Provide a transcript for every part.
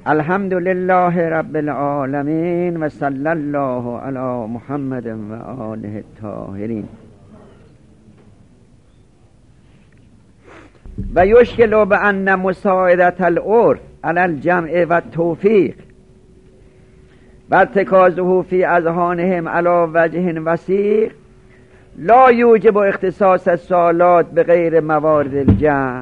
الحمد لله رب العالمین و صلی الله علی محمد و آله الطاهرین. و یشکل بأن مساعدت العرف علی الجمع و التوفیق و ارتکازه فی اذهانهم علی وجه وسیع لا یوجب اختصاص السوالات به غیر موارد الجمع.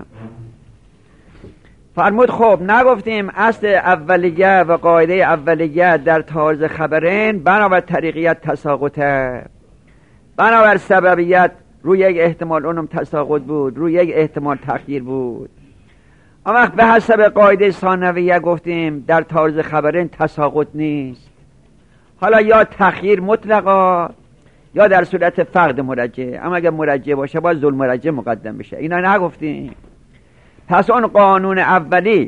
فرمود خب نگفتیم اصل اولیه و قاعده اولیه در طارز خبرین بنابر طریقیت تساقطه، بنابر سببیت روی یک احتمال اونم تساقط بود، روی یک احتمال تخییر بود. اما به حسب قاعده ثانویه گفتیم در طارز خبرین تساقط نیست، حالا یا تخییر مطلقا یا در صورت فقد مرجع، اما اگر مرجع باشه باید ذو المرجع مقدم بشه. اینا نگفتیم. پس اون قانون اولی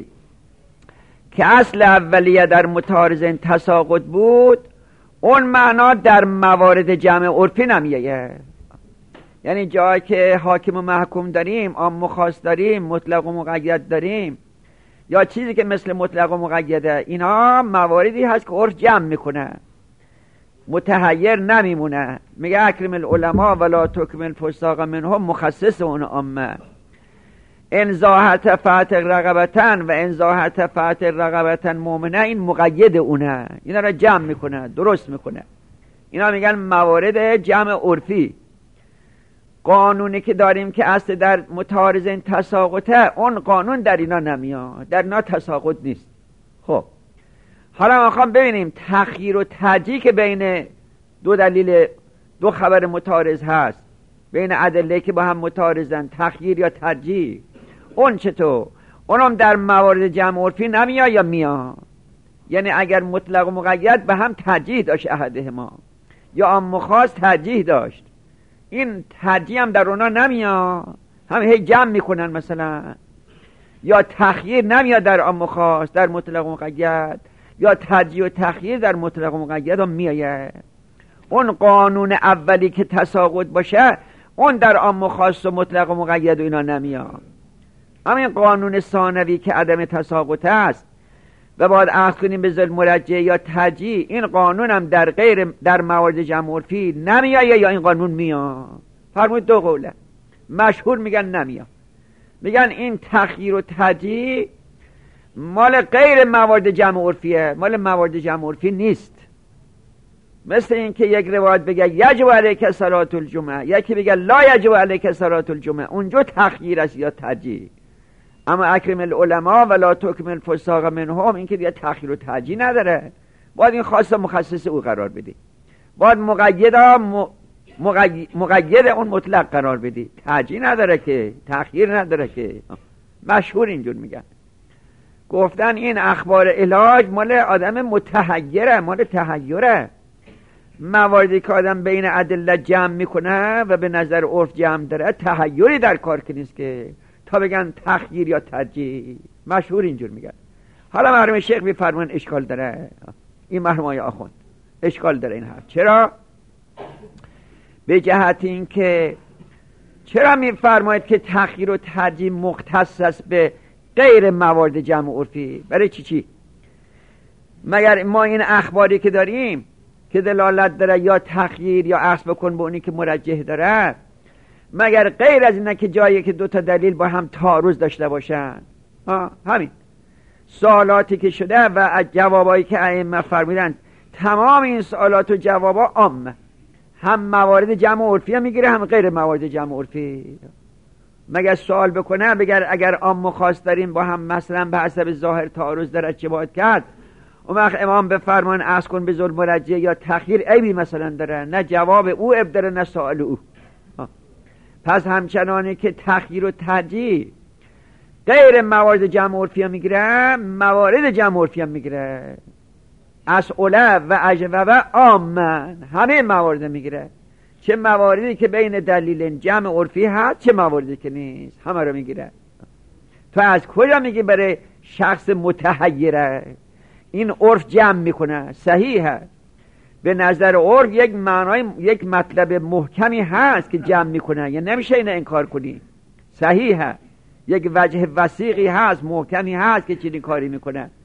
که اصل اولیه در متعارضین تساقط بود، اون معنا در موارد جمع عرفی نمیه. یعنی جایی که حاکم و محکوم داریم، عام و خاص داریم، مطلق و مقید داریم، یا چیزی که مثل مطلق و مقیده، اینا مواردی هست که عرف جمع میکنه، متحیر نمیمونه. میگه اکرم العلماء ولا تکمل فساق منهم، مخصص اون عامه. انزاحت فتح رقبتن و انزاحت فتح رقبتن مؤمنه، این مقید اونه، اینا را جمع میکنه، درست میکنه. اینا میگن موارد جمع عرفی. قانونی که داریم که اصل در متعارضین تساقطه، اون قانون در اینا نمیاد، در اینا تساقط نیست. خب حالا ما خواهم ببینیم تخییر و ترجیح که بین دو دلیل دو خبر متعارض هست، بین ادله که با هم متعارضن، تخییر یا ترجیح، اون چطور؟ اونم در موارد جمع عرفی نمیاد یا میاد؟ یعنی اگر مطلق و مقید به هم ترجیح داشت احدهما، یا عام و خاص ترجیح داشت، این ترجیح هم در اونا نمیاد، هم هی جمع میکنن مثلا. یا تخییر نمیاد در عام و خاص، در مطلق و مقید، یا ترجیح و تخییر در مطلق و مقید هم میاد. اون قانون اولی که تساقط باشه، اون در عام و خاص و مطلق و مقید و اینا نمیاد. همین قانون ثانوی که عدم تساقط است و باید اخذ کنیم به ذل مرجع یا ترجیح، این قانون هم در موارد جمع عرفی نمیاد یا این قانون میاد. فرمود دو قوله. مشهور میگن نمیاد، میگن این تخییر و ترجیح مال غیر موارد جمع عرفیه، مال موارد جمع عرفی نیست. مثل این که یک روایت بگه یجب علیک صلاة الجمعه، یکی بگه لا یجب علیک صلاة الجمعه، اونجا تخییر است یا ترجیح. اما اکرم العلماء ولا تکمل الفساق منهم، این که دیگه تخییر و ترجیح نداره، باید این خاص مخصص او قرار بدی، باید مقید اون مطلق قرار بدی، ترجیح نداره که، تخییر نداره که. مشهور اینجور میگن. گفتن این اخبار علاج مال آدم متحیره، مال تحیره. مواردی که آدم بین ادله جمع میکنه و به نظر عرف جمع داره، تحیری در کار که نیست که تا بگن تخییر یا ترجیح. مشهور اینجور میگن. حالا مرحوم شیخ میفرمان اشکال داره، این مرحوم آخوند اشکال داره این حرف. چرا؟ به جهت این که چرا میفرماید که تخییر و ترجیح مختص است به غیر موارد جمع عرفی؟ برای چی؟ مگر ما این اخباری که داریم که دلالت داره یا تخییر یا اخذ بکن به اونی که مرجح داره، مگر غیر از اینه که جایی که دوتا دلیل با هم تعارض داشته باشن؟ همین سوالاتی که شده و جوابایی که ائمه فرمودن، تمام این سوالات و جوابا عامه، هم موارد جمع عرفی هم میگیره، هم غیر موارد جمع عرفی. مگر سوال بکنه بگر اگر عام و خاص داریم با هم مثلا به حسب ظاهر تعارض داره چه باید کرد؟ اون وقت امام به فرمان اخذ کن به ذل مرجع یا تخییر عیبی مثلا داره؟ نه جواب او عیب داره نه سوال او. پس همچنانی که تخییر و ترجیح غیر موارد جمع عرفی هم میگیره، موارد جمع عرفی هم میگیره. اسئله و اجوبه عامن، همه موارد میگیره، چه مواردی که بین دلیل جمع عرفی هست، چه مواردی که نیست، همه رو میگیره. تو از کجا میگی برای شخص متحیره این عرف جمع میکنه؟ صحیحه، به نظر عرف یک معنای یک مطلب محکمی هست که جمع میکنه، یا نمیشه اینو انکار کنی. صحیحه، یک وجه وثیقی هست، محکمی هست که چنین کاری میکنه.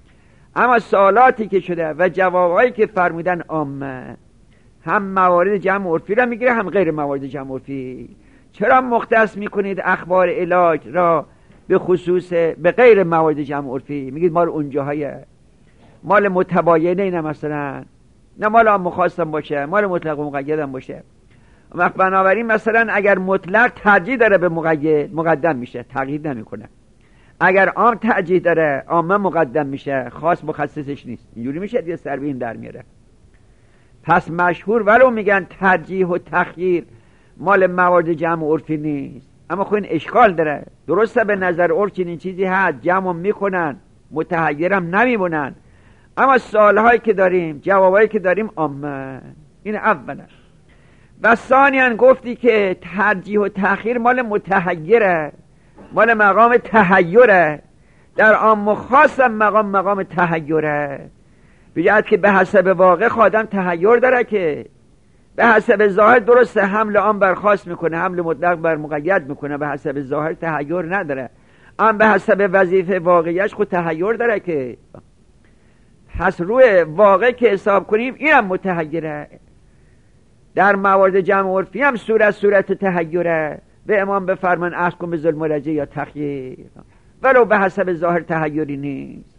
اما سوالاتی که شده و جوابهایی که فرمودن عامه، هم موارد جمع عرفی را میگیره هم غیر موارد جمع عرفی. چرا مختص میکنید اخبار علاج را به خصوص به غیر موارد جمع عرفی؟ میگید مال اونجاهای مال متباینه، نه مثلا نه مال عام خاصم باشه، مال مطلق و مقیدم باشه. بنابراین مثلا اگر مطلق ترجیح داره به مقید مقدم میشه، تغییر نمیکنه. اگر عام ترجیح داره عام مقدم میشه، خاص مخصصش نیست. اینجوری میشه دیگه، سر به این در میاره. پس مشهور ولو میگن ترجیح و تخییر مال موارد جمع عرفی نیست، اما خب این اشکال داره. درسته به نظر عرف چنین چیزی هست، جمع میکنن، متحیرم نمیمونن، اما سوالهایی که داریم، جوابهایی که داریم عامه. این اولا. و ثانیاً گفتی که ترجیح و تأخیر مال متحیره، مال مقام تحیره. در عام و خاص مقام تحیره، بجهت که به حسب واقع خادم تحیر داره، که به حسب ظاهر درسته حمل عام بر خاص میکنه، حمل مطلق بر مقید میکنه، به حسب ظاهر تحیر نداره، اما به حسب وظیفه واقعیش خود تحیر داره. که پس روی واقع که حساب کنیم اینم متحیره. در موارد جمع عرفی هم صورت تحیره. به امام بفرمان عرض کن به ظلم رجع یا تخییر، ولو به حسب ظاهر تحیری نیست.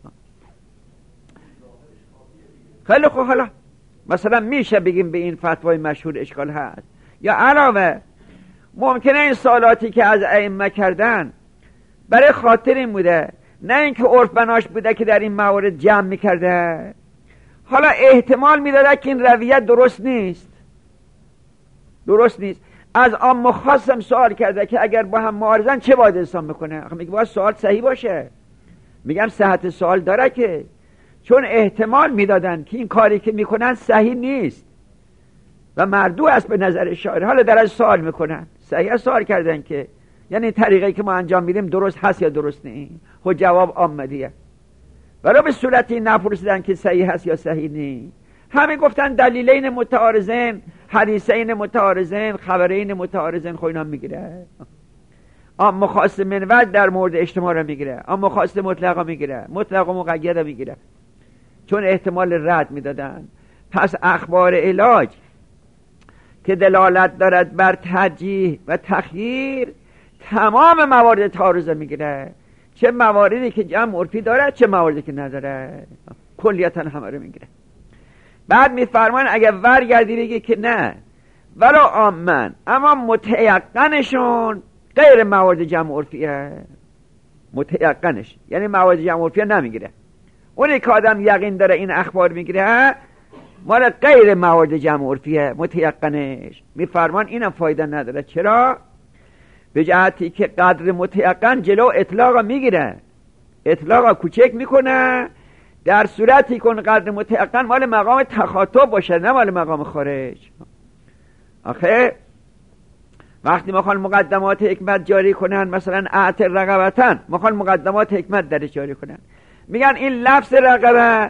خیلی خوب، حالا مثلا میشه بگیم به این فتوای مشهور اشکال هست، یا علاوه ممکنه این سوالاتی که از ائمه کردن برای خاطر این بوده، نه اینکه عرف بناش بوده که در این موارد جمع میکرده. حالا احتمال میداده که این رویت درست نیست، از عام و خاصم سوال کرده که اگر با هم معارضن چه باید انسان بکنه. میگه باید سوال صحیح باشه. میگم صحت سوال داره، که چون احتمال میدادن که این کاری که میکنن صحیح نیست و مردوع است به نظر شاعر، حالا در از سوال میکنن، صحیح سوال کردن که یعنی طریقی که ما انجام میدیم درست هست یا درست نیست. خود جواب آمدیه، ولی به صورتی نپرسیدن که صحیح هست یا صحیح نیست. همه گفتن دلیلین متعارضین، حدیثین متعارضین، خبرین متعارضین. خب اینا میگیره. اما خاص منوج در مورد اجتماع را میگیره، اما خاص مطلق را میگیره، مطلق و مقید را میگیره، چون احتمال رد میدادن. پس اخبار علاج که دلالت دارد بر ترجیح و تخییر تمام موارد تعارض میگیره، چه مواردی که جمع عرفی داره چه مواردی که نداره، کلیتا همه رو میگیره. بعد میفرمان اگر ورگردی بگی که نه ولو عامن، اما متیقنشون غیر موارد جمع عرفیه، متیقنش یعنی موارد جمع عرفیه نمیگیره. اونی که آدم یقین داره این اخبار میگیره مال غیر موارد جمع عرفیه، متیقنش. میفرمان اینم فایده نداره. چرا؟ به جهتی که قدر متیقن جلو اطلاق میگیره، اطلاق کوچک میکنه، در صورتی که قدر متیقن مال مقام تخاطب باشه، نه مال مقام خارج. آخه وقتی میخوان مقدمات حکمت جاری کنن، مثلا اعت رقبتن، میخوان مقدمات حکمت درش جاری کنن، میگن این لفظ رقبه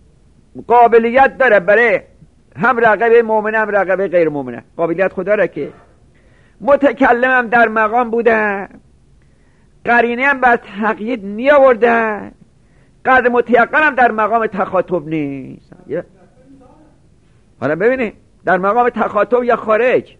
قابلیت داره برای هم رقبه مؤمنه هم رقبه غیر مؤمنه، قابلیت خدا را که متکلمم در مقام بوده، قرینه هم بر تقیید نیاورده، قدر متیقن هم در مقام تخاطب نیست. حالا ببینید در مقام تخاطب یا خارج.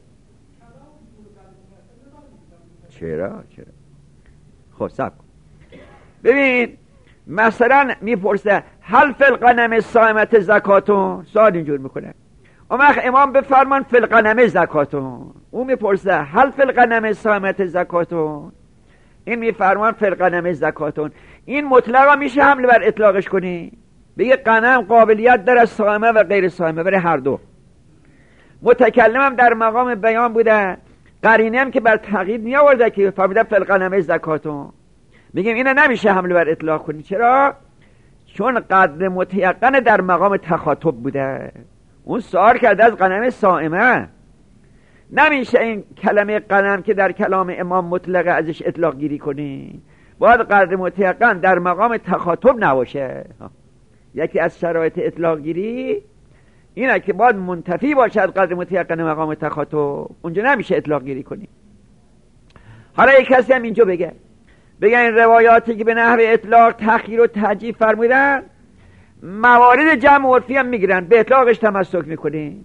چرا؟ خب سب کن. ببین مثلا میپرسه هل فی الغنم صائمت زکاتون، سوال اینجور میکنه. اون وقت امام بفرمان فی الغنم زکاتون. اون میپرسه هل فی الغنم صائمت زکاتون، این میفرمان فی الغنم زکاتون. این مطلقا میشه حمل بر اطلاقش کنی، بگه غنم قابلیت داره صائمه و غیر صائمه، برای هر دو. متکلمم در مقام بیان بوده، قرینه هم که بر تقیید نیاورده که فرموده فی الغنم زکاتون. میگیم اینو نمیشه حمل بر اطلاق کنی. چرا؟ چون قدر متیقن در مقام تخاطب بوده، اون سوال کرده از غنم صائمه. نمیشه این کلمه غنم که در کلام امام مطلقه ازش اطلاق گیری کنی، باید قدر متیقن در مقام تخاطب نباشه. یکی از شرایط اطلاق گیری اینه که باید منتفی باشد قدر متیقن مقام تخاطب، اونجا نمیشه اطلاق گیری کنی. حالا یک کسی هم اینجا بگه این روایاتی که به نحو اطلاق تخییر و ترجیح فرمودن موارد جمع عرفی هم میگیرن، به اطلاقش تمسک میکنیم.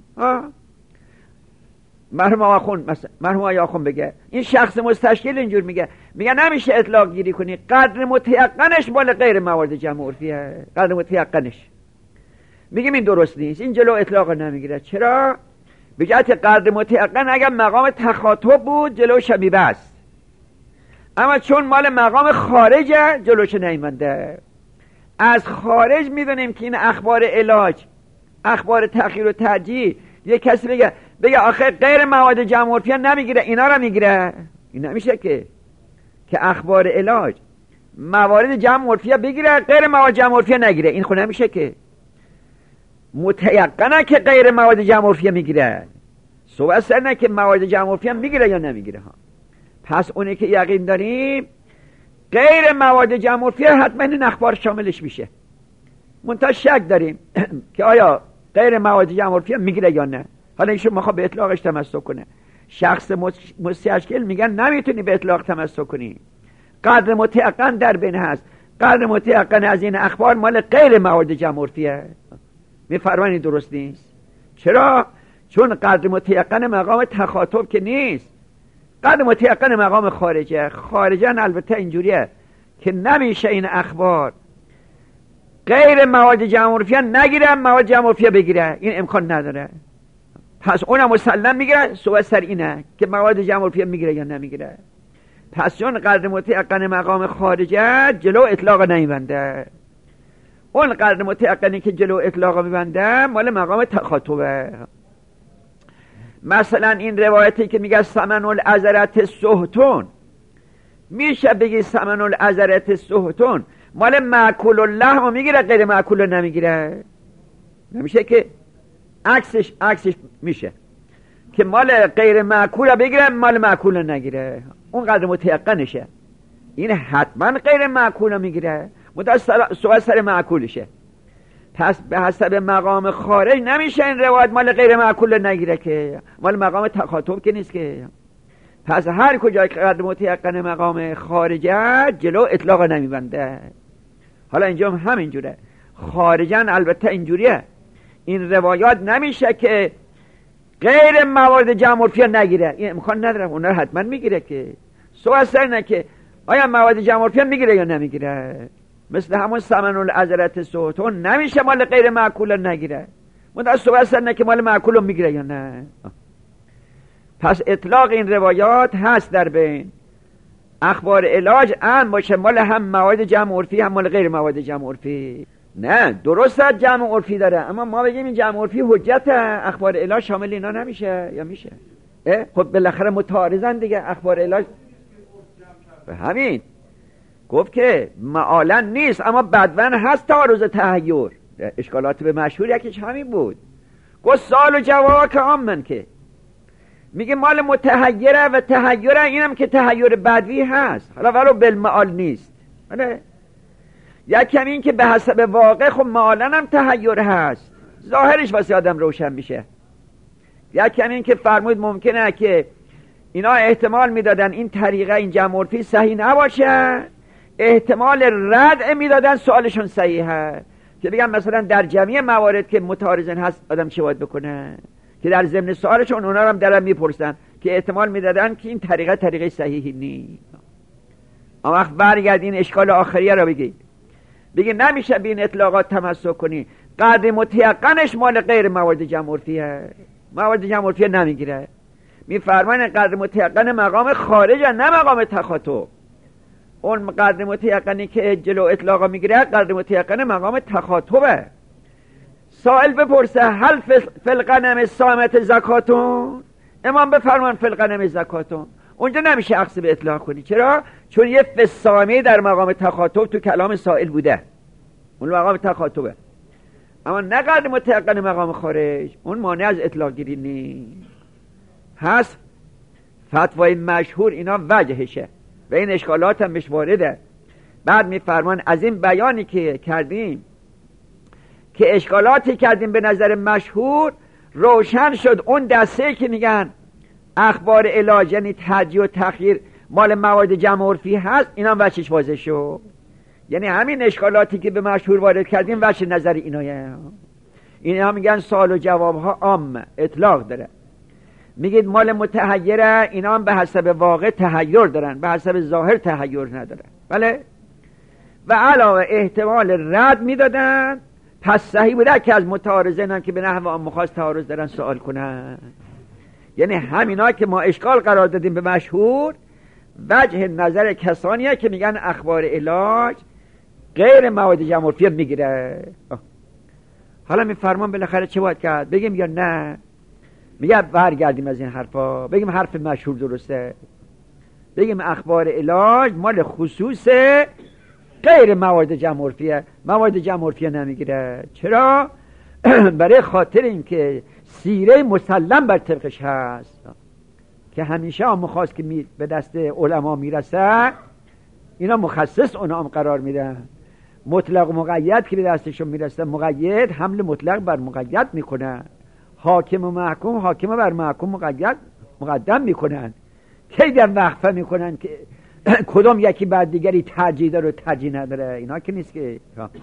مرحوم آقای آخوند بگه این شخص مستشکل اینجور میگه نمیشه اطلاق گیری کنی، قدر متیقنش مال غیر موارد جمع عرفیه، قدر متیقنش. میگیم این درست نیست، این جلو اطلاق نمیگیره. چرا؟ به جهت قدر متیقن اگر مقام تخاطب بود جلو شبیه است، اما چون مال مقام خارجه جلوش نیامده. از خارج میدونیم که این اخبار علاج، اخبار تأخیر و ترجیح، یه کسی بگه آخه غیر مواد جمع عرفی نمیگیره، اینا رو میگیره. این نمیشه که اخبار علاج موارد جمع عرفی بگیره غیر مواد جمع عرفی نگیره. این خود نمیشه که متیقنه که غیر مواد جمع عرفی میگیره. صحبت سر نه که مواد جمع عرفی میگیره یا نمیگیره ها. پس اونی که یقین داریم غیر مواد جمع عرفی حتما این اخبار شاملش میشه. منتها شک داریم که آیا غیر مواد جمع عرفی میگیره یا نه. حالا ایشون میخواد به اطلاقش تمسک کنه. شخص مستشکل میگن نمیتونی به اطلاق تمسک کنی، قدر متیقن در بین هست. قدر متیقن از این اخبار مال غیر مواد جمع عرفیه. میفرمایید درست نیست. چرا؟ چون قدر متیقن مقام تخاطب که نیست، قدر متیقن مقام خارجه. خارجن البته اینجوریه که نمیشه این اخبار غیر مواد جمع عرفیه نگیره مواد جمع عرفیه بگیره، این امکان نداره. پس اونم مسلم میگیره. صحبت سر اینه که مواد جمع عرفیه میگیره یا نمیگیره. پس چون قدر متیقن مقام خارجه جلو اطلاق نمیبنده. اون قدر متیقنی که جلو اطلاق میبنده مال مقام تخاطبه. مثلا این روایتی که میگه ثمن العذرة سهتون، میشه بگی ثمن العذرة سهتون مال معکول اللحم میگیره غیر معکول نمیگیره؟ نمیشه که عکسش میشه که مال غیر معکول بگیره مال معکول نگیره. اون قدر متیقنشه. این حتما غیر معکول میگیره، سوال سر معکولشه. پس به حسب مقام خارج نمیشه این روایت مال غیر معکول نگیره که مال مقام تخاطب که نیست که. پس هر کجا که قدر متیقن مقام خارجه جلو اطلاق نمیبنده. حالا اینجا هم همینجوره. خارجن البته اینجوریه، این روایات نمیشه که غیر موارد جمع عرفی نگیره، این امکان نداره. اونا رو حتما میگیره که. سوال سر اینه که آیا مواد جمع عرفی میگیره یا نمیگیره. مثل همون ثمن العذرة سهتون نمیشه مال غیر معکول نگیره. منتها سوال سر اینه که مال معکول میگیره یا نه. پس اطلاق این روایات هست در بین اخبار علاج هم باشه مال هم مواد جمع عرفی هم مال غیر مواد جمع عرفی. نه درسته جمع عرفی داره، اما ما بگیم این جمع عرفی حجت، اخبار علاج شامل اینا نمیشه یا میشه؟ خب بالاخره متعارضن دیگه اخبار علاج. به همین گفت که معالا نیست اما بدون هست تعارض تحیر. اشکالات به مشهور یکیش همین بود. گفت سال و جواب که آمن که میگه مال متحیره و تحیره، اینم که تحیر بدوی هست حالا ولو بالمعال نیست. یکی این که به حسب واقع خب معالا هم تحیر هست، ظاهرش واسه آدم روشن میشه. یکی این که فرمود ممکنه که اینا احتمال میدادن این طریقه این جمع عرفی صحیح نباشه، احتمال رد میدادن سوالشون صحیحه، که بگم مثلا در جمعی موارد که متعارضن هست آدم چه باید بکنه، که در ضمن سوالشون اونا رو هم درم میپرسن که احتمال میدادن که این طریقه صحیحی نیست. اما وقت برگرد این اشکال آخریه رو بگی نمیشه به این اطلاقات تمسک کنی، قدر متیقنش مال غیر مواد جمع عرفیه، مواد جمع عرفیه نمیگیره. میفرماین قدر متیقن مقام خارجه نه مقام تخاطب. اون قدر متیقنی که جلو اطلاق میگیره قدر متیقن مقام تخاطبه. سائل بپرسه هل فی الغنم صامت زکاتون؟ امام بفرمان فی الغنم زکاتون. اونجا نمیشه عکس به اطلاق کنی. چرا؟ چون یه فسامی در مقام تخاطب تو کلام سائل بوده، اون مقام تخاطبه. اما نه قدر متیقن مقام خارج، اون مانع از اطلاق گیری نیست. هست فتوای مشهور اینا وجهشه و این اشکالات هم بهش وارده. بعد میفرمان از این بیانی که کردیم که اشکالاتی کردیم به نظر مشهور روشن شد اون دسته که میگن اخبار علاج یعنی ترجیح و تخییر مال مواد جمع عرفی هست، اینا هم وجهش واضح شد. یعنی همین اشکالاتی که به مشهور وارد کردیم وجه نظر اینایه. اینا میگن سوال و جواب ها عام اطلاق داره. میگید مال متحیره، اینا هم به حسب واقع تحیر دارن، به حسب ظاهر تحیر ندارن. بله. و علاوه احتمال رد میدادن. پس صحیح بوده که از متعارضین هم که به نحو عام خاص تعارض دارن سوال کنن. یعنی همینا که ما اشکال قرار دادیم به مشهور وجه نظر کسانیه که میگن اخبار علاج غیر مواد جمع عرفی میگیره. حالا میفرمان بالاخره چه باید کرد؟ بگیم یا نه؟ میگه برگردیم از این حرفا، بگیم حرف مشهور درسته، بگیم اخبار علاج مال خصوص غیر مواد جمع عرفیه، مواد جمع عرفیه نمیگیره. چرا؟ برای خاطر اینکه سیره مسلم بر طبقش هست که همیشه هم خاص که به دست علما میرسه اینا مخصص اونا هم قرار میدن. مطلق و مقید که به دستشون میرسه مقید حمل مطلق بر مقید میکنن، حاکم و محکوم حاکم بر محکوم مقدم میکنن. کی در وقفه میکنن که کدام یکی بعد دیگری ترجیح داره و ترجیح نداره؟ اینا که نیست که.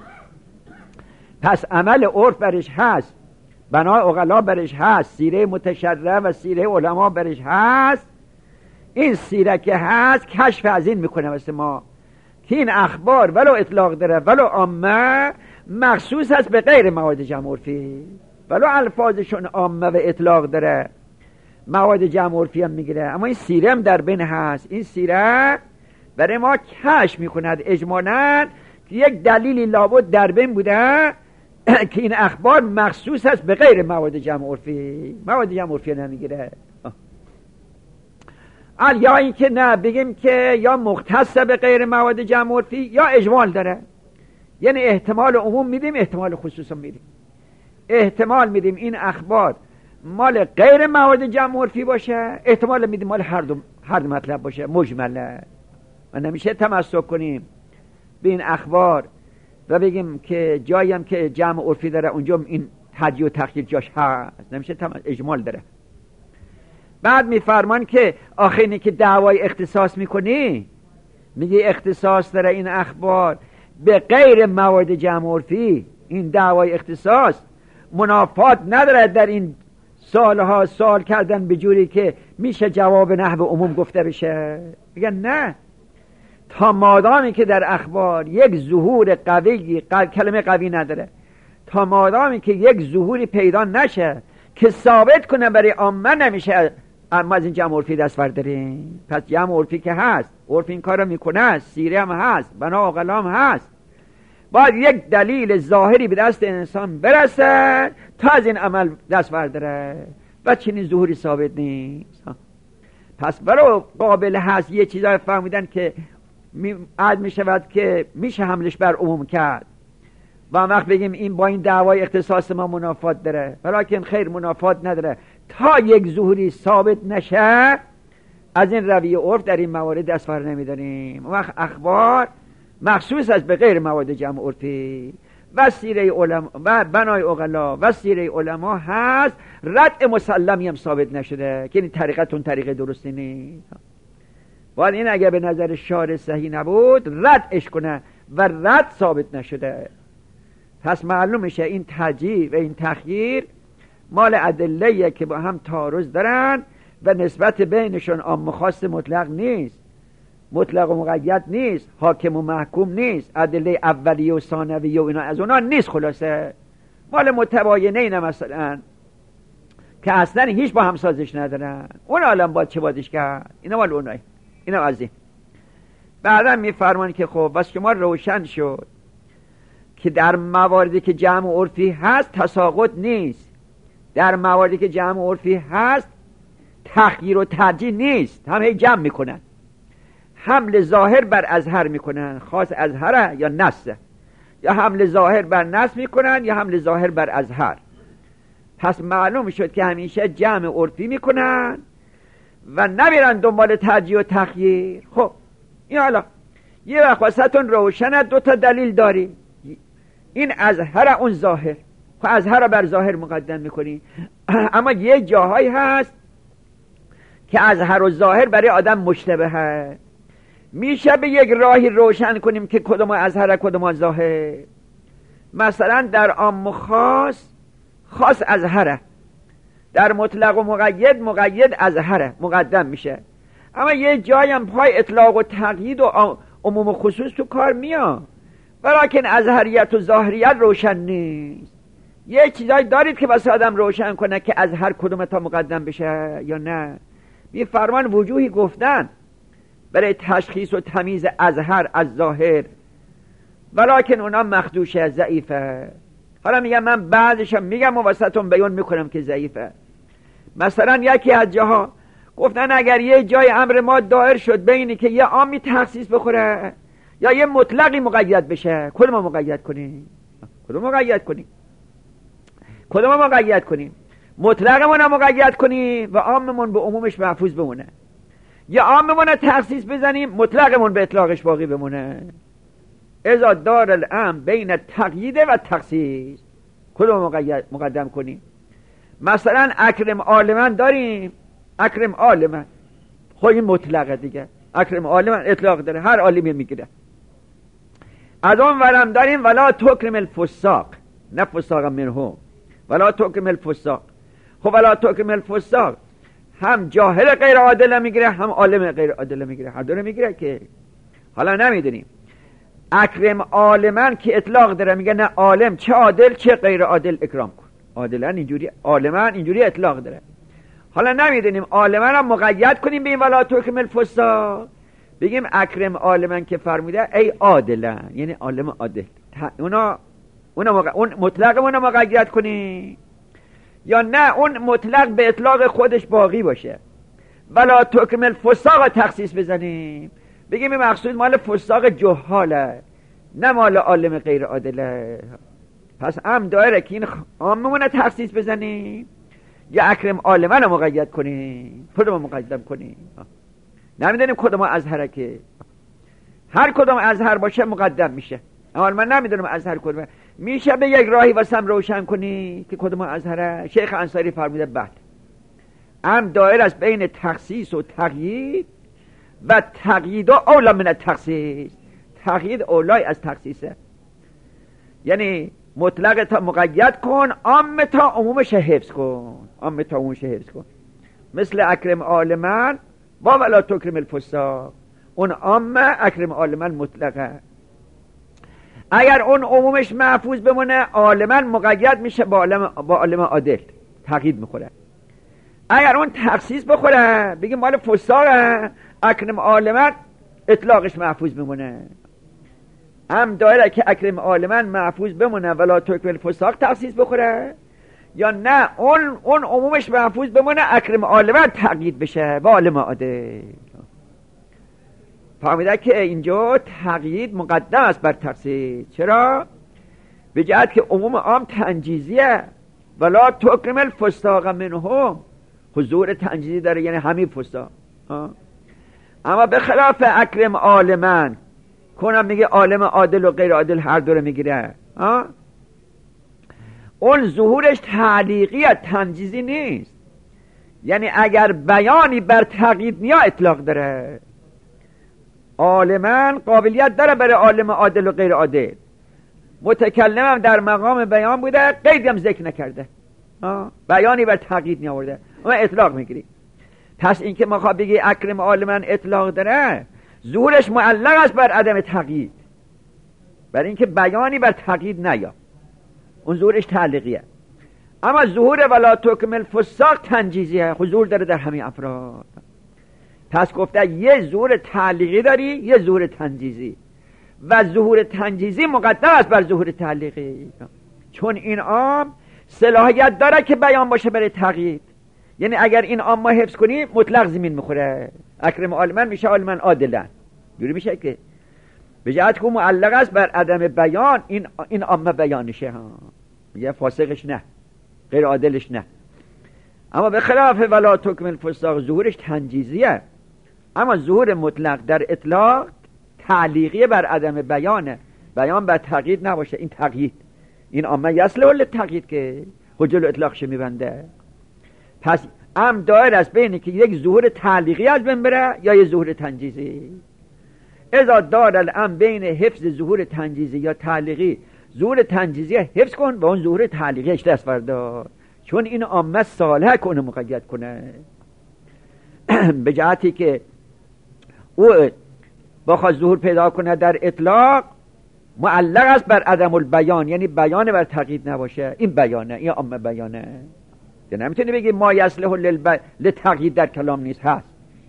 پس عمل عرف برش هست، بنای عقلا برش هست، سیره متشرع و سیره علما برش هست. این سیره که هست کشف از این میکنه واسه ما که این اخبار ولو اطلاق داره ولو عامه مخصوص هست به غیر مواد جمع عرفی، ولو الفاظشون عامه و اطلاق داره مواد جمع عرفی هم میگیره، اما این سیره هم در بین هست. این سیره برای ما کشف میکند اجمالاً که یک دلیلی لابد در بین بوده که این اخبار مخصوص هست به غیر مواد جمع عرفی، مواد جمع عرفی نمیگیره. یا این که نه بگیم که یا مختص به غیر مواد جمع عرفی یا اجمال داره، یعنی احتمال عموم میدیم احتمال خصوص میدیم. احتمال میدیم این اخبار مال غیر مواد جمع عرفی باشه، احتمال میدیم مال هر دو مطلب باشه مجمله. و نمیشه تمسک کنیم به این اخبار و بگیم که جایی هم که جمع عرفی داره اونجا این تجزیه و تخییر جاش هست، نمیشه اجمال داره. بعد میفرمان که آخه اینه که دعوای اختصاص میکنی، میگی اختصاص داره این اخبار به غیر مواد جمع عرفی، این دعوای اختصاص منافات نداره در این سالها سال کردن به جوری که میشه جواب نحو عموم گفته بشه. میگن نه، تا مادامی که در اخبار یک ظهور قوی کلمه قوی نداره، تا مادامی که یک ظهوری پیدا نشه که ثابت کنه برای عامه، نمیشه اما از این جمع عرفی دست برداریم. پس جمع عرفی که هست، عرف این کار رو میکنه، سیره هم هست، بنا عقلا هم هست، باید یک دلیل ظاهری به دست انسان برسه تا از این عمل دست برداره و چنین ظهوری ثابت نیست. پس برای قابل هست یه چیزای فهمیدن که عد می شود که میشه حملش بر عموم کرد و وقت بگیم این با این دعوای اختصاص ما منافات داره، ولیکن خیر منافات نداره تا یک ظهوری ثابت نشه از این رویه عرف در این موارد دست بر نمیداریم. وقت اخبار مخصوص از به غیر مواد جمع عرفی و سیره علما و بنای عقلا و سیره علما هست، رد مسلمی هم ثابت نشده که این طریقتون طریق درستی نیست. باید این اگر به نظر شارع صحیح نبود ردش کنه و رد ثابت نشده. پس معلوم میشه این ترجیح و این تخییر مال ادله‌ایه که با هم تعارض دارن و نسبت بینشون عام خاص مطلق نیست، مطلق و مقید نیست، حاکم و محکوم نیست، ادله اولیه و ثانویه و اینا از اونا نیست. خلاصه مال متباینه اینه مثلا که اصلا هیچ با هم سازش ندارن، اون عالم باید چه بادش کرد، اینا مال اونای اینا از این. بعدا میفرمان که خب بس که ما روشن شد که در مواردی که جمع عرفی هست تساقط نیست، در مواردی که جمع عرفی هست تخییر و ترجیح نیست، همه جمع میکنن، حمل ظاهر بر اظهر میکنن، خاص اظهره یا نصه، یا حمل ظاهر بر نص میکنن یا حمل ظاهر بر اظهر. پس معلوم شد که همیشه جمع عرفی میکنن و نمیرن دنبال ترجیح و تخییر. خب این حالا یه وقت واسهتون روشنه، دو تا دلیل داری، این اظهر اون ظاهر، خب اظهر بر ظاهر مقدم میکنی، اما یه جاهایی هست که اظهر و ظاهر برای آدم مشتبهه، میشه به یک راهی روشن کنیم که کدوم اظهر کدوم ظاهر. مثلا در عام و خاص، خاص اظهره، در مطلق و مقید، مقید اظهره، مقدم میشه. اما یه جایی هم پای اطلاق و تقیید و عموم و خصوص تو کار میاد، ولیکن اظهریت و ظاهریت روشن نیست. یه چیزایی دارید که واسه آدم روشن کنه که از هر کدوم تا مقدم بشه یا نه. فرمان وجوهی گفتن برای تشخیص و تمیز اظهر از ظاهر، ولیکن اونا مخدوشه، ضعیفه. حالا میگم من بعضشم میگم و واسهتون بیان میکنم که ضعیفه. مثلا یکی از جاها گفتن اگر یه جای امر ما دایر شد بینی که یه عامی تخصیص بخوره یا یه مطلقی مقید بشه، کدوم مقید کنیم؟ کدوم مقید کنیم؟ کدوم مقید کنیم؟ مطلقمون مقید کنیم و عاممون به عمومش محفوظ بمونه، یا عاممون تخصیص بزنیم مطلقمون به اطلاقش باقی بمونه؟ اذا دار الامر بین تقیید و تخصیص، کدوم مقدم کنیم؟ مثلا اکرم عالمن داریم، اکرم عالمن، خب این مطلقه دیگه، اکرم عالمن اطلاق داره، هر عالمی میگیره. از اون ورم داریم ولا تکرم الفساق، نه فساق منهم، ولا تکرم الفساق. خب ولا تکرم الفساق هم جاهل غیر عادل میگیره، هم عالم غیر عادل میگیره، هر دو رو میگیره که حالا نمیدونیم. اکرم عالمن که اطلاق داره، میگه نه عالم چه عادل چه غیر عادل اکرام کن، عادلن اینجوری، عالمن اینجوری اطلاق داره. حالا نمیدونیم عالمن هم مقید کنیم به این ولا تکرم الفساق، بگیم اکرم عالمن که فرموده ای عادلن، یعنی عالم عادل، اون مطلقمون رو مقید کنیم، یا نه اون مطلق به اطلاق خودش باقی باشه، ولا تکرم الفساق تخصیص بزنیم، بگیم این مقصود مال فساق جهاله، نه مال عالم غیر عادله. پس هم دایره که این عاممون تخصیص بزنیم یا اکرم عالمن رو مقید کنیم، کدوم مقدم کنیم؟ نمیدونیم کدوم اظهره، که هر کدوم اظهر باشه مقدم میشه، اما من نمیدونم اظهر کدومه. میشه به یک راهی واسم روشن کنی که کدوم اظهره؟ شیخ انصاری فرموده بله، هم دایر است بین تخصیص و تقیید و تقیید و اولا من تخصیص، تقیید اولای از تخصیصه، یعنی مطلق تا مقید کن، عام تا عمومش حفظ کن، عام تا عمومش حفظ کن. مثل اکرم عالمن و ولا تکرم الفساق، اون عام، اکرم عالمن مطلقه. اگر اون عمومش محفوظ بمونه عالمن مقید میشه با عالم عادل، تقیید میخوره. اگر اون تخصیص بخوره بگیم مال فساقه، اکرم عالمن اطلاقش محفوظ بمونه. هم دایره که اکرم عالمن محفوظ بمونه ولا تکرم الفساق تخصیص بخوره، یا نه اون عمومش محفوظ بمونه اکرم عالمن تقیید بشه با عالم عادل. فهمیده که اینجا تقیید مقدم است بر تخصیص. چرا؟ به جهت که عموم عام تنجیزیه، ولا تکرم الفساق منهم، حضور تنجیزی داره، یعنی همین فساق. اما به خلاف اکرم عالمن کنم میگه عالم عادل و غیر عادل هر دو رو میگیره، اون ظهورش تعلیقیه، تنجیزی نیست. یعنی اگر بیانی بر تقیید نیا اطلاق داره، عالمن قابلیت داره برای عالم عادل و غیر عادل، متکلمم در مقام بیان بوده قیدی هم ذکر نکرده، بیانی بر تقیید نیاورده، اون اطلاق میگیری. پس این که مخواه بگی اکرم عالمن اطلاق داره، ظهورش معلق است بر عدم تقیید، بر اینکه بیانی بر تقیید نیا، اون ظهورش تعلیقیه. اما ظهور ولا تکرم الفساق تنجیزیه، حضور داره در همین افراد. پس گفته یه ظهور تعلیقی داری، یه ظهور تنجیزی، و ظهور تنجیزی مقدم است بر ظهور تعلیقی، چون این عام صلاحیت داره که بیان باشه برای تقیید. یعنی اگر این عام ما حفظ کنیم مطلق زمین میخوره، اکرم عالمن میشه عالمن عادلن، جوری میشه که به جهت که معلق است بر عدم بیان، این عام بیانشه، میگه فاسقش نه، غیر عادلش نه. اما به خلاف ولا تکرم الفساق ظهورش تنجیزیه، اما ظهور مطلق در اطلاق تعلیقیه بر عدم بیانه، بیان بر تقیید نباشه. این تقیید، این عامه یصل ولی تقیید که حجل اطلاقش میبنده. پس هم دایر است بینی که یک ظهور تعلیقی از بین بره یا یک ظهور تنجیزی. اذا دار الامر بین حفظ ظهور تنجیزی یا تعلیقی، ظهور تنجیزی حفظ کن و اون ظهور تعلیقیش دست بردار، چون این عامه صالح کنه مقید کنه. به جهتی که او بخواد ظهور پیدا کنه در اطلاق معلق است بر عدم البیان، یعنی بیان بر تقیید نباشه. این بیانه، این عامه بیانه. نمیتونی بگی ما یصلح للتقیید در کلام نیست، هست.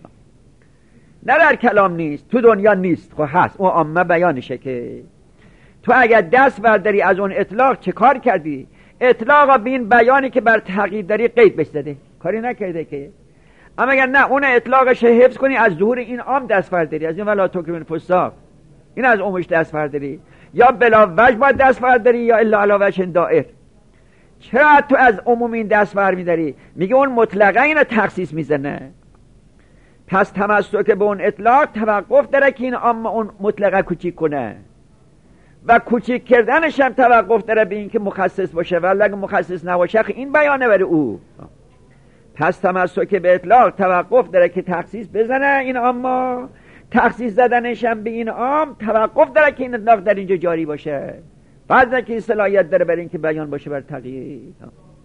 نه در کلام نیست، تو دنیا نیست، خب هست. اون عامه بیانشه که تو اگر دست برداری از اون اطلاق چه کار کردی؟ اطلاق به این بیانی که بر تقیید داری قید بزده، کاری نکرده که. اما اگر نه اون اطلاقش حفظ کنی، از ظهور این عام دست برداری، از این ولا تکرم الفساق، این از عمومش دست برداری، یا بلا وجه باید دست برداری یا الا علی وجه دائر. چرا تو از عموم این دست بر میداری؟ میگه اون مطلقه اینو تخصیص میزنه. پس تمسک به اون اطلاق توقف داره که این عام اون مطلقه کوچیک کنه، و کوچیک کردنش هم توقف داره به این که مخصص باشه، ولی اگه مخصص نباشه این بیانه برای او. پس تمسک به اطلاق توقف داره که تخصیص بزنه این عام، تخصیص زدنش هم به این عام توقف داره که این اطلاق در اینجا جاری باشه، بعد نه که صلاحیت داره برای این که بیان باشه بر تقیید.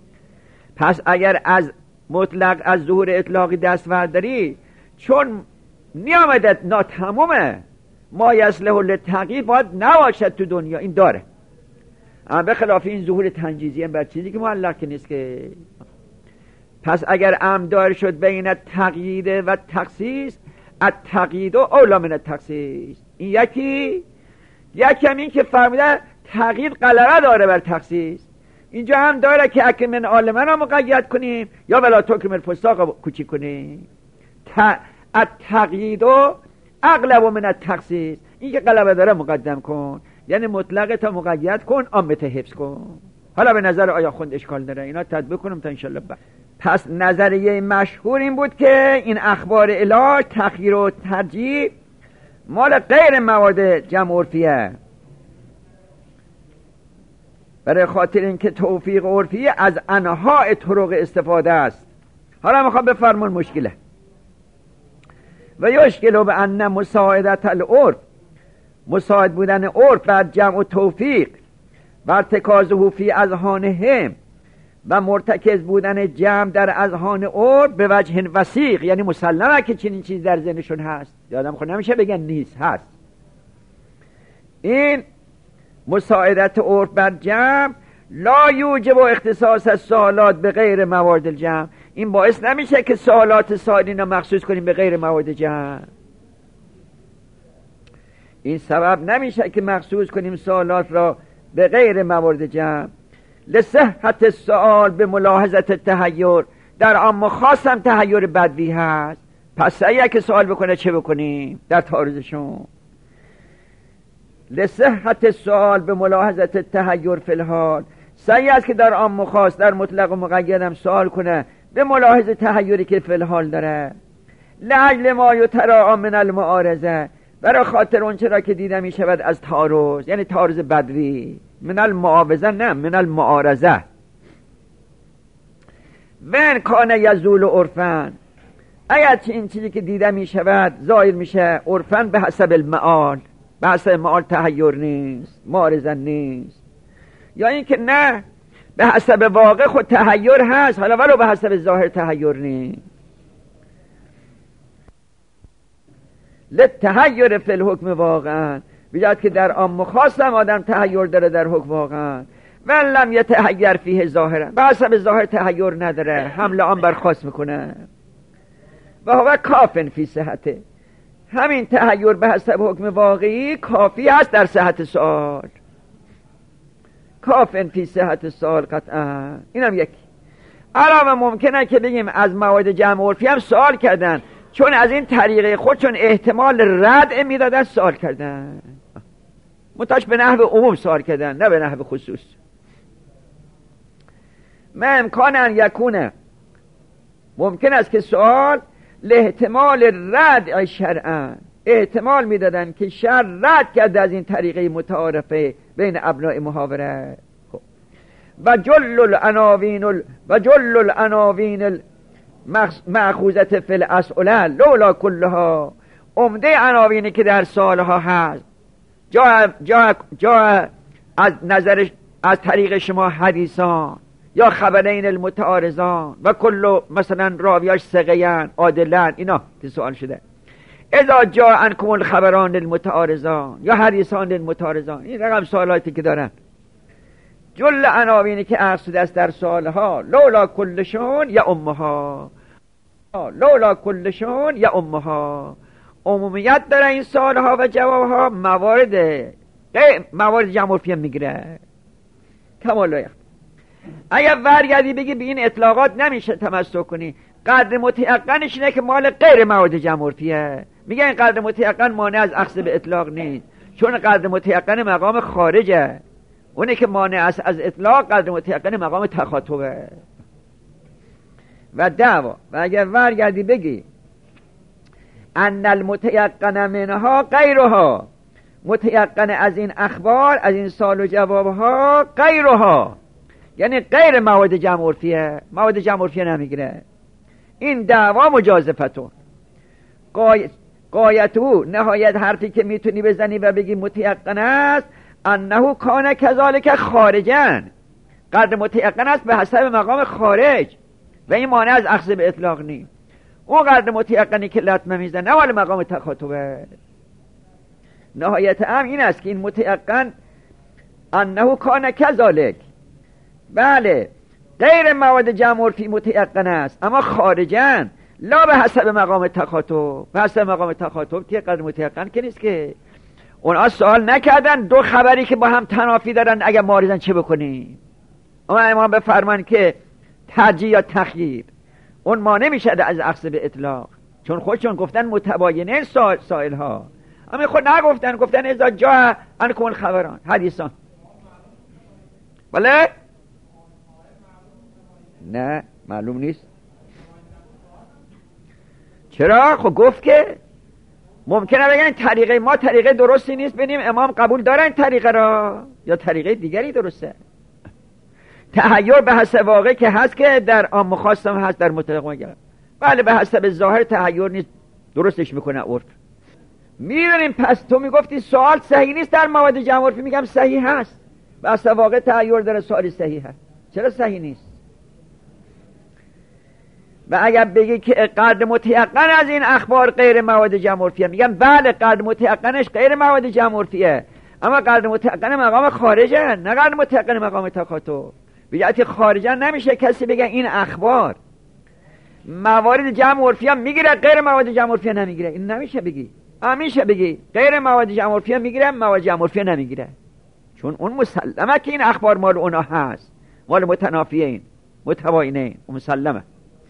پس اگر از مطلق از ظهور اطلاقی دست برداری، چون نیامدت ناتمومه، ما یصلح للتقیید باید نباشد تو دنیا، این داره. اما به خلاف این ظهور تنجیزی هم بر چیزی که معلق نیست که. پس اگر امر دار شد بین تقیید و تخصیص، التقیید و اولا من التخصیص، این یکی هم این که فهمیده تقیید غلبه داره بر تخصیص. اینجا هم داره که اکرم من عالمنا مقید کنیم یا ولا تکرم الفساق کوچیک کنیم. التقیید و اغلب من التخصیص، این که غلبه داره مقدم کن، یعنی مطلق تا مقید کن، عامه حفظ کن. حالا به نظر آیا خوند اشکال داره؟ اینا تطبیق کنم تا انشالله پس نظریه مشهور این بود که این اخبار الهی تخییر و ترجیح مال غیر موارد جمع عرفیه، برای خاطر اینکه توفیق عرفی از انواع طرق استفاده است. حالا میخوام بفرمون مشکله و یشکلو به ان مساعدت العرف، مساعد بودن عرف بر جمع و توفیق و ارتکازه فی اذهانهم، و مرتکز بودن جمع در اذهان عرف به وجه وثیق، یعنی مسلمه که چنین چیز در ذهنشون هست، یادم خود نمیشه بگن نیست، هست. این مساعدت عرف بر جمع لا یوجب اختصاص السوالات به غیر موارد الجمع، این باعث نمیشه که سوالات سائلین را مخصوص کنیم به غیر موارد جمع. این سبب نمیشه که مخصوص کنیم سوالات را به غیر موارد جمع. لصحت السؤال به ملاحظت التحیر، در عام خاص هم تحیر بدوی هست، پس سعیه که سوال بکنه چه بکنیم در تعارضشون. لصحت السؤال به ملاحظت التحیر فی الحال، سعی است که در عام خاص در مطلق و مقید هم سوال کنه به ملاحظه تحیری که فی الحال داره. لاجل ما یتراء من المعارضه، برای خاطر اون چرا که دیده می شود از تعارض، یعنی تعارض بدوی. من المعاوضه نه، من المعارضه. وین کان یزول عرفن، اگر این چیزی که دیده می شود ظاهر میشه عرفن به حسب المعال، به حسب معال تحیر نیست، معارضه نیست. یا این که نه به حسب واقع خود تحیر هست، حالا ولو به حسب ظاهر تحیر نیست. لتحیر فی الحکم واقعا، بجد که در عام خاص هم آدم تحیر داره در حکم واقعا، ولم یتحیر فیه ظاهرا، به حسب ظاهر تحیر نداره، حمل آن بر خاص میکنه. و هو کافن فی صحته، همین تحیر به حسب حکم واقعی کافی است در صحت سؤال. کافن فی صحت سؤال قطعا، اینم یکی. علاوه ممکنه که بگیم از موارد جمع عرفی هم سوال کردن، چون از این طریقه خودشون احتمال رد میدادن سوال کردن، متاش به نحو عموم سوال کردن نه به نحو خصوص. ما امکان ان یکونه، ممکن است که سوال لاحتمال رد شرعا، احتمال میدادن که شرع رد کرده از این طریقه متعارفه بین ابناء محاوره. و جل العناوین مأخوذت فی الاسئله لولا کلها، عمده عناوینی که در سالها هست جا از نظر از طریق شما حدیثان یا خبرین المتعارضان و کل مثلا راویاش ثقیان عادلان، اینا که سوال شده. اذا جاء عنکم الخبران المتعارضان یا حدیثان المتعارضان، این رقم سوالاتی که دارن. جل عناوینی که اقصد است در سالها لولا کلشون یا امها، لولا کلشون یا امها، عمومیت داره این سالها و جوابها، موارد جمع عرفی میگیره کمال لایق. اگر برگردی بگی به این اطلاقات نمیشه تمسک کنی، قدر متیقنش اینه که مال غیر موارد جمع عرفیه. میگه این قدر متیقن مانع از اخذ به اطلاق نیست، چون قدر متیقن مقام خارجه. اونه که مانع است از اطلاق قدر متیقن مقام تخاطبه و دعوا. و اگر برگردی بگی ان المتیقن منها غیرها، متیقن از این اخبار، از این سال و جوابها، غیرها یعنی غیر مواد جمع عرفیه، مواد جمع عرفیه نمیگیره. این دعوا مجازفتون قایتو، نهایت حرفی که میتونی بزنی و بگی متیقن است، انه کان کذالک خارجن، قدر متیقن است به حسب مقام خارج و این مانع از اخذ به اطلاق نیست. اون قدر متیقنی که لطمه میزنه نه ولی مقام تخاطبه. نهایت این است که این متیقن انه کان کذالک، بله غیر مواد جمع عرفی متیقن است اما خارجن، لا به حسب مقام تخاطب. به حسب مقام تخاطب که قدر متیقن که نیست که. اونها سوال نکردن دو خبری که با هم تنافی دارن اگر معارضن چه بکنی؟ اما امام بفرمان که ترجیح یا تخییر، اون مانع میشه از اخذ به اطلاق، چون خودشون گفتن متباینه سائل ها، اما خود نگفتن، گفتن اذا جاء عنکم الخبران حدیثان. بله نه معلوم نیست. چرا؟ خب گفت که ممکنه بگن طریقه ما طریقه درستی نیست، ببینیم امام قبول داره این طریقه را یا طریقه دیگری درسته. تحیر به حسب واقع که هست که در عام خاصم هست، در مطلق مگرم. بله به حسب ظاهر تحیر نیست، درستش میکنه عرف. میدونیم پس تو میگفتی سوال صحیح نیست در مواد جمع عرفی، میگم صحیح هست، به حسب واقع تحیر داره، سوال صحیح هست. چرا صحیح نیست؟ و اگر بگی که قدر متیقن از این اخبار غیر مواد جمع عرفیه، میگم بله قدر متیقنش غیر مواد جمع عرفیه اما قدر متیقن مقام خارجه، نه قدر متیقن مقام تخاطب. بگه خارجه نمیشه کسی بگه این اخبار موارد جمع عرفیه میگیره غیر مواد جمع عرفیه نمیگیره. این نمیشه بگی. همیشه بگی غیر مواد جمع عرفیه میگیره، مواد جمع عرفیه نمیگیره، چون اون مسلمه که این اخبار مال اونا هست، مال متنافیین متباینین مسلمه.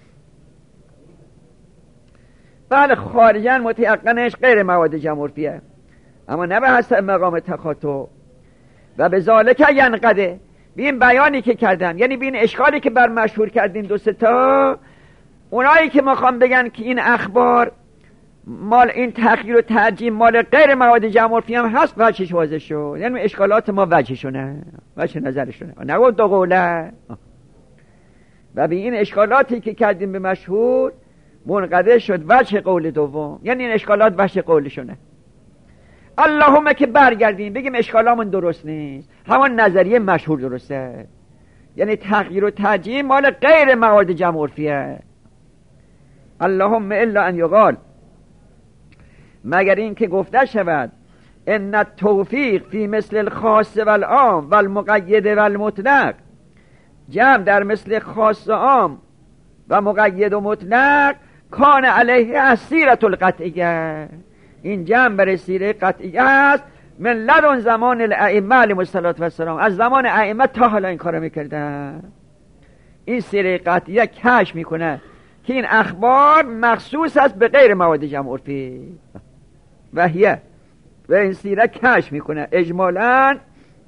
بله خارجن متیقنش غیر مواد جمع عرفیه اما نه به حسب مقام تخاطب. و به ذالک ینقده، بین بیانی که کردن، یعنی بین اشکالی که بر مشهور کردیم دو سه تا، اونایی که میخوام بگن که این اخبار مال این تغییر و ترجیح مال غیر مواد جمع عرفی هم هست، وجهش واضح شد. یعنی اشکالات ما وجهشونه، وجه نظرشونه، نه دو قوله. و به این اشکالاتی که کردیم به مشهور منقضی شد وجه قول دوم، یعنی این اشکالات وجه قولشونه. اللهم که برگردیم بگیم اشکالامون درست نیست، همون نظریه مشهور درسته، یعنی تغییر و ترجیح مال غیر مواد جمع عرفیه. اللهم الا ان یقال، مگر این که گفته شود ان التوفیق فی مثل الخاص والعام والمقید والمطلق، جمع در مثل خاص و عام و مقید و مطلق، کان علیه السیرة القطعیه، این جمع بر سیره قطعیه است، من لدن زمان الائمه علیهم السلام، از زمان ائمه تا حالا این کارو میکردن. این سیره قطعیه کشف میکنه که این اخبار مخصوص است به غیر مواد جمع عرفی وحیه، و این سیره کشف میکنه اجمالاً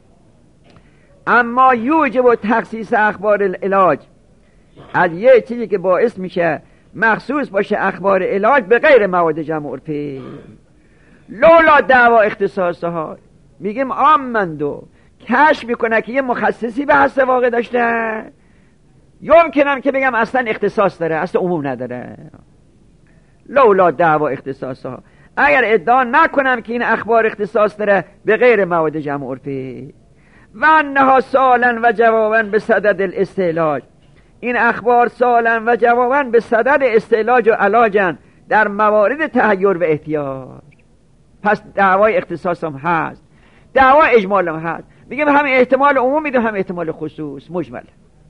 اما یوجب و تخصیص اخبار العلاج، از یه چیزی که باعث میشه مخصوص باشه اخبار علاج به غیر مواد جمع عرفی. لولا دعوا اختصاصها، میگیم آمندو کشف میکنه که یه مخصصی به حسب واقع داشته، یمکنم که بگم اصلا اختصاص داره، اصلا عموم نداره. لولا دعوا اختصاصها، اگر ادعا نکنم که این اخبار اختصاص داره به غیر مواد جمع عرفی و انها سالا و جوابا به صدد الاستعلاج، این اخبار سالا و جوابا به صدد استعلاج و علاجن در موارد تحیر و احتیاج. پس دعوای اختصاص هم هست، دعوای اجمال هم هست. میگم هم احتمال عموم میده هم احتمال خصوص مجمل.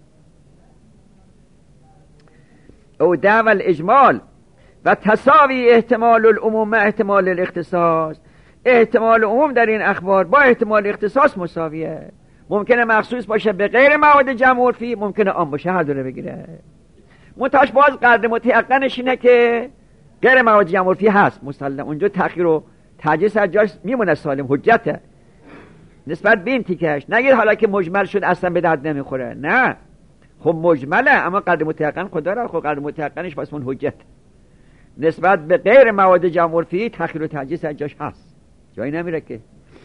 او دعوی الاجمال و تساوی احتمال العموم احتمال الاختصاص. احتمال عموم در این اخبار با احتمال اختصاص مساویه. ممکنه مخصوص باشه به غیر مواد جمع عرفی، ممکنه عام باشه، هر دو رو بگیره. منتهاش باز قدر متیقنش اینه که غیر مواد جمع عرفی هست مسلم، اونجا تأخیر و تعجیز از جاش میمونه سالم، حجته نسبت به این تیکش. نگیر حالا که مجمل شد اصلا به درد نمیخوره، نه خب مجمله اما قدر متیقن خدا را، خب قدر متیقنش پس اون حجت نسبت به غیر مواد جمع عرفی تأخیر و تعجیز از جاش هست، جایی نمیره که.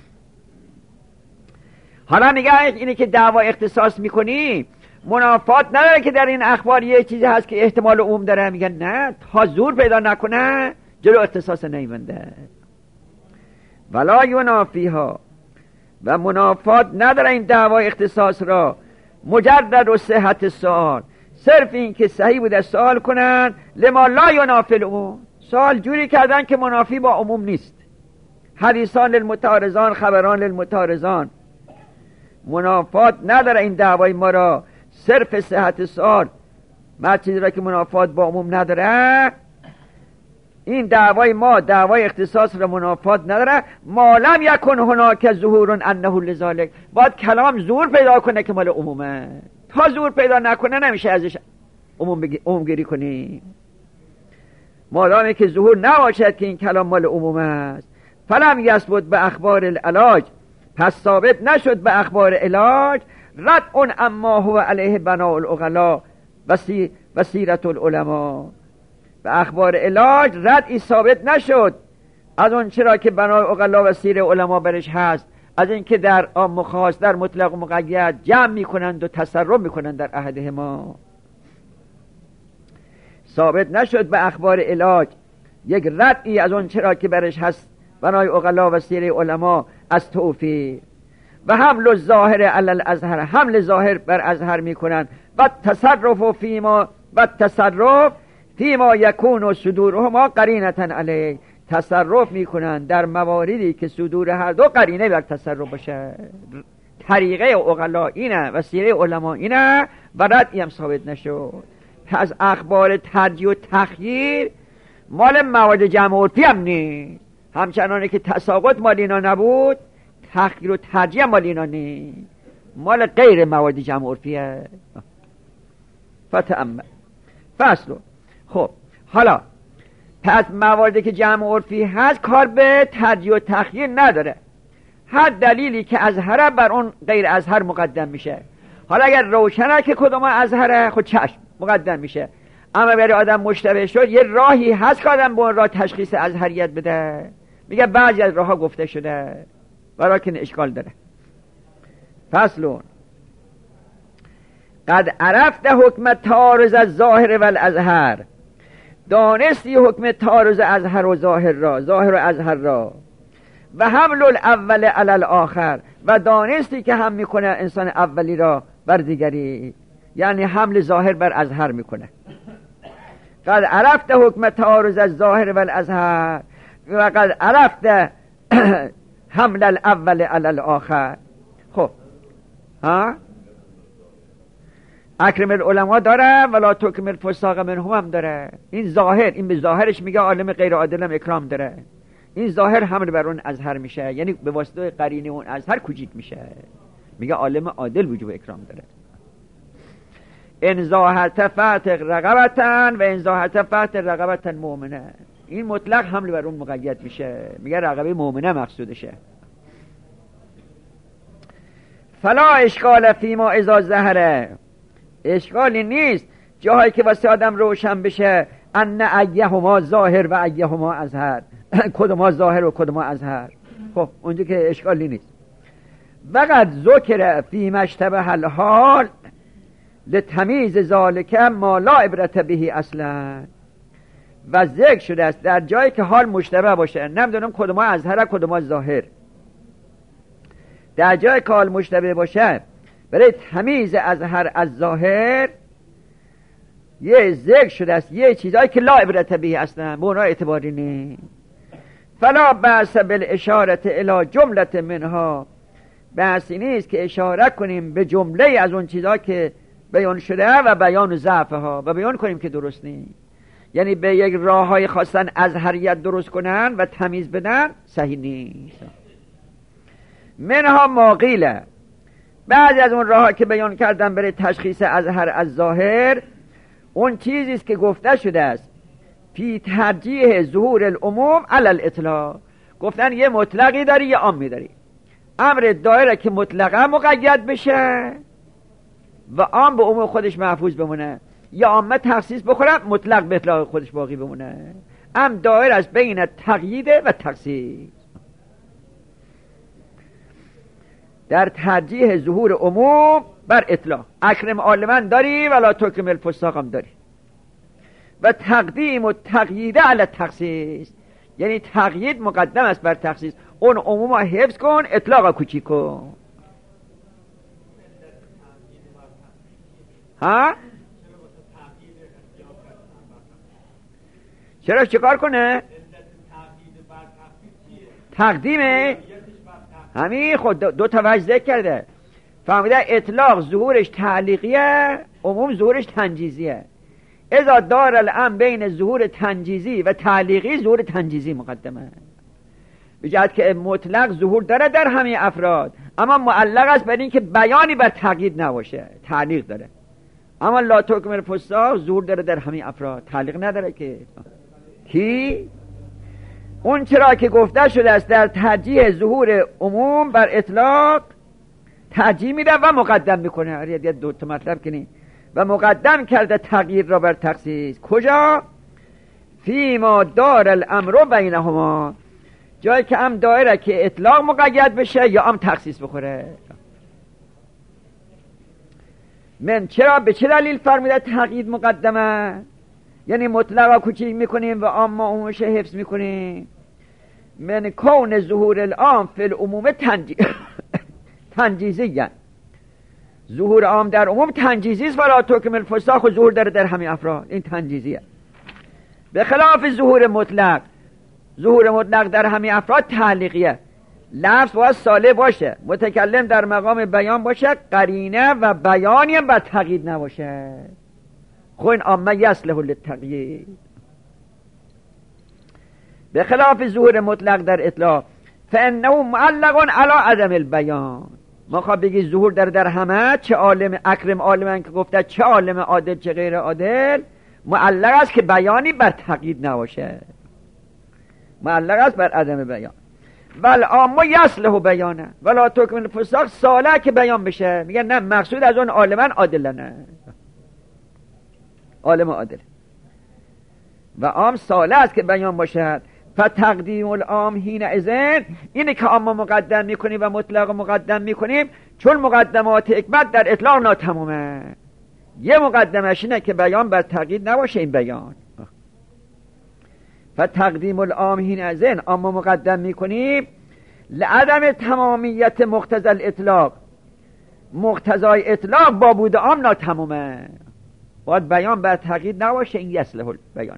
حالا میگه اینه که دعوا اختصاص میکنی منافات نداره که در این اخبار یه چیزی هست که احتمال عموم داره. میگن نه، تا زور پیدا نکنه جلو اختصاص نیمنده. ولا ینافیها، و منافات نداره این دعوای اختصاص را مجرد و صحت سوال، صرف این که صحیح بوده سوال کنن لما لا ینافی العموم، سوال جوری کردن که منافی با عموم نیست. حدیثان للمتعارضان، خبران للمتعارضان. منافات نداره این دعوای ما را صرف صحت سوال، ما چیزی را که منافات با عموم نداره. این دعوای ما دعوای اختصاص را منافات نداره. ما لم یکن هناک ظهور انه لذالک، باید کلام ظهور پیدا کنه که مال عمومه. تا ظهور پیدا نکنه نمیشه ازش عموم گیری کنی. مادامی که ظهور نباشد که این کلام مال عموم است. فلم یثبت به اخبار العلاج، پس ثابت نشد به اخبار علاج رد اما هو علیه بناء العقلاء و سیرت العلماء. به اخبار علاج ردی ثابت نشد از اون چرا که بنای عقلا و سیر علما برش هست، از اینکه در عام و خاص، در مطلق و مقید جمع میکنند و تصرف میکنند در عهد ما. ثابت نشد به اخبار علاج یک ردی از اون چرا که برش هست بنای عقلا و سیر علما از توفیق. و حمل الظاهر علی الازهر، حمل ظاهر بر ازهر میکنند و تصرف فیما یکون و صدورهما قرینتا علیه، تصرف میکنن در مواردی که صدور هر دو قرینه بر تصرف باشه. طریقه عقلا اینه و سیره علما اینه و ردی هم ثابت نشد. پس اخبار ترجیح و تخییر مال مواد جمع عرفی هم نیست، همچنانه که تساقط مال اینا نبود تخییر و ترجیح مال اینا نیست، مال غیر مواد جمع عرفیه. فتأمل فصل. خب حالا پس مواردی که جمع عرفی هست کار به ترجیح و تخییر نداره، هر دلیلی که ازهره بر اون غیر ازهر مقدم میشه. حالا اگر روشنه که کدوم ازهره خود چشم مقدم میشه، اما برای آدم مشتبه شد یه راهی هست که آدم با اون راه تشخیص ازهریت بده. میگه بعضی از راهها گفته شده برای که اشکال داره. فصلون قد عرفت حکم تعارض الظاهر و الازهر، دانستی حکم تعارض ازهر و ظاهر را، ظاهر و ازهر را، و حمل الاول علی الاخر، و دانستی که هم میکنه انسان اولی را بر دیگری، یعنی حمل ظاهر بر ازهر میکنه. قد عرفت حکم تعارض الظاهر و الازهر و قد عرفت حمل الاول علی الاخر. خب ها اکرم العلماء داره ولا تکرم الفساق منهم هم داره. این ظاهر، این به ظاهرش میگه عالم غیر عادل هم اکرام داره. این ظاهر حمل بر اون ازهر میشه، یعنی به واسطه قرینه اون ازهر کوچیک میشه، میگه عالم عادل وجوب اکرام داره. ان ظاهرت فتق رقبتن و ان ظاهرت فتق رقبتن مؤمنه، این مطلق حمل بر اون مقید میشه، میگه رقبه مؤمنه مقصودشه. فلا اشکال فیما اذا ظهره، اشکالی نیست جاهایی که واسه آدم روشن بشه ان ایهما ظاهر و ایهما ازهر، کدوما ظاهر و کدوما ازهر. خب اونجا که اشکالی نیست. وقد ذکر فیما اشتبه الحال لتمیز ذالک ما لا عبرت به اصلا، و ذکر شده است در جایی که حال مشتبه باشه. نمیدونم کدوم اظهر کدوم ظاهر. در جایی که حال مشتبه باشه برای تمیز اظهر از ظاهر یه ذکر شده است، یه چیزایی که لا عبرت به هستن، به اونها اعتباری نیست. فلا بأس بالاشاره الی جمله منها، بحثی نیست که اشاره کنیم به جمله از اون چیزها که بیان شده و بیان ضعفها و بیان کنیم که درست نیست. یعنی به یک راههای خواستن ازهریت درست کنن و تمیز بدن صحیح نیست. منها ما قیل، بعضی از اون راهها که بیان کردن برای تشخیص ازهر از ظاهر، اون چیزی است که گفته شده است فی ترجیح ظهور العموم علی الاطلاق. گفتن یه مطلقی داری یه عامی داری. امر دایره که مطلقا مقید بشه و عام به عموم خودش محفوظ بمونه، یا عامه تخصیص بخوره مطلق به اطلاق خودش باقی بمونه. دایره است بین تقیید و تخصیص. در ترجیح ظهور عموم بر اطلاق اکرم عالمن داری ولا تکرم الفساق هم داری. و تقدیم و تقیید علی تخصیص، یعنی تقیید مقدم است بر تخصیص. اون عموم حفظ کن، اطلاق کوچیک کن. ها؟ چرا چیکار کنه؟ تقدیمه همین خود دو تا وجه ذکر کرده. فهمیده اطلاق ظهورش تعلیقیه، عموم ظهورش تنجیزیه. اذا دار الامر بین ظهور تنجیزی و تعلیقی، ظهور تنجیزی مقدمه. بجهت که مطلق ظهور داره در همه افراد، اما معلق است بر این که بیانی بر تقیید نباشه، تعلیق داره. اما لا تکمل الفساق ظهور داره در همه افراد، تعلیق نداره. که کی اون چرا که گفته شده است در ترجیح ظهور عموم بر اطلاق ترجیح میده و مقدم میکنه. یه دو تا مطلب کنی و مقدم کرده تغییر را بر تخصیص. کجا؟ فیما دار الامر بینهما، جایی که هم دایره که اطلاق مقید بشه یا هم تخصیص بخوره. من چرا به چه دلیل فرموده تقیید مقدمه؟ یعنی مطلقا کوچیک میکنیم و عام عمومش حفظ میکنیم. من کون ظهور العام فی العموم تنجیزی، ظهور عام در عموم تنجیزی است. ولا تکمل الفساق ظهور داره در همه افراد، این تنجیزیه. به خلاف ظهور مطلق، ظهور مطلق در همه افراد تعلیقیه. لفظ باید صالح باشه، متکلم در مقام بیان باشه، قرینه و بیانی بر تقیید نباشه. خو این عامه یصلح للتقیید. به خلاف ظهور مطلق در اطلاق فانه معلق علی عدم البیان. ما خواه بگی ظهور در همه، چه عالم اکرم عالمن که گفته، چه عالم عادل چه غیر عادل، معلق است که بیانی بر تقیید نباشه، معلق است بر عدم بیان. بل اما یصلح بیانه ولا تکمل الفساق، صالح که بیان بشه. میگن نه، مقصود از اون عالمن عادلانه، عالم عادل و عام صالح است که بیان باشد. فتقدیم العام حین اذن، اینه که عام مقدم میکنیم و مطلق مقدم میکنیم، چون مقدمات حکمت در اطلاق ناتمامه. یه مقدمش اینه که بیان بر تقیید نباشه. این بیان فتقدیم العام حین اذن، عام مقدم میکنیم لعدم تمامیت مقتضی الاطلاق، مقتضای اطلاق با بود عام ناتمامه، باید بیان بر تقیید نباشه. این یصلح بیانه.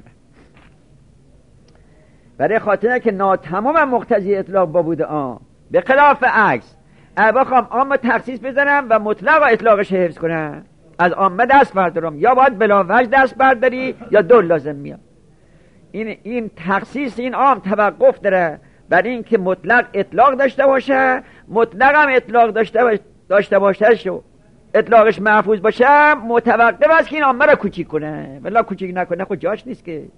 برای خاطره که ناتمام مقتضی اطلاق با بود عام. به خلاف عکس، بخوام عام تخصیص بزنم و مطلق و اطلاقش حفظ کنم، از عامه دست بردارم، یا باید بلا وجه دست برداری یا دو لازم میاد. این تخصیص این عام توقف داره بر این که مطلق اطلاق داشته باشه، مطلق هم اطلاق داشته باشه شو اطلاقش محفوظ باشه، متوقف است که این عامه را کوچیک کنه. ولی کوچیک نکنه خود جاش نیست که.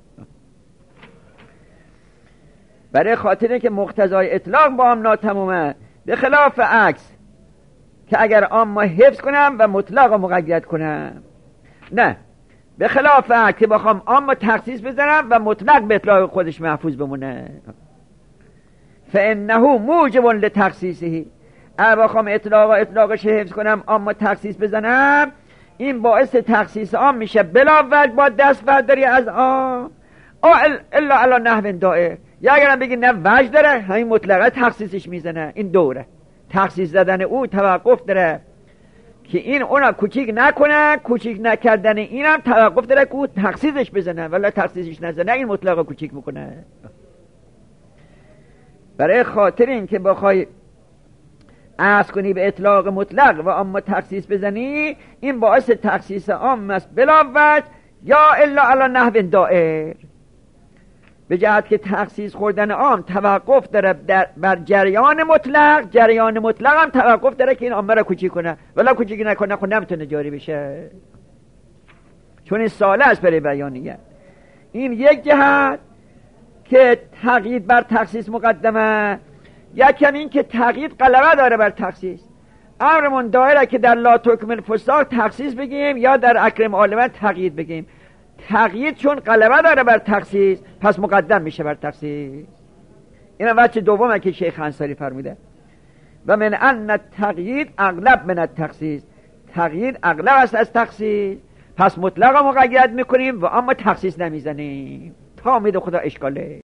برای خاطر که مقتضای اطلاق با هم ناتمامه. به خلاف عکس که اگر عام ما حفظ کنم و مطلق مقید کنم، نه، به خلاف عکس که بخوام عام ما تخصیص بزنم و مطلق به اطلاق خودش محفوظ بمونه. فانه موجب لتخصیصه، اگر بخوام اطلاقش حفظ کنم عام ما تخصیص بزنم، این باعث تخصیص عام میشه، بلا وجه با دست برداری از عام. الا علی نحو دائر، یا اگرم بگی نه وجه داره، همین مطلقه تخصیصش میزنه. این دوره تخصیص زدن او توقف داره که این اونا کوچیک نکنه، کوچیک نکردن اینم توقف داره که او تخصیصش بزنه، ولی تخصیصش نزنه این مطلقه کوچیک میکنه. برای خاطر این که بخوای عرض کنی به اطلاق مطلق و اما تخصیص بزنی، این باعث تخصیص عام است بلا وجه یا الا علی نحو دائر، به جهت که تخصیص خوردن عام توقف داره بر جریان مطلق، جریان مطلق هم توقف داره که این عامه را کوچیک کنه، ولی کوچیک نکنه خود نمیتونه جاری بشه، چون این ساله است برای بیانیه. این یک جهت که تقیید بر تخصیص مقدمه. یکم این که تقیید غلبه داره بر تخصیص. امرمون دایره که در لا تکمل فساق تخصیص بگیم یا در اکرم عالمه تقیید بگیم. تقیید چون غلبه داره بر تخصیص پس مقدم میشه بر تخصیص. این وجه دومه که شیخ انصاری فرموده و من ان التقیید اغلب من التخصیص، تقیید اغلب است از تخصیص، پس مطلق مقید میکنیم و اما تخصیص نمیزنیم تا امید خدا اشکاله.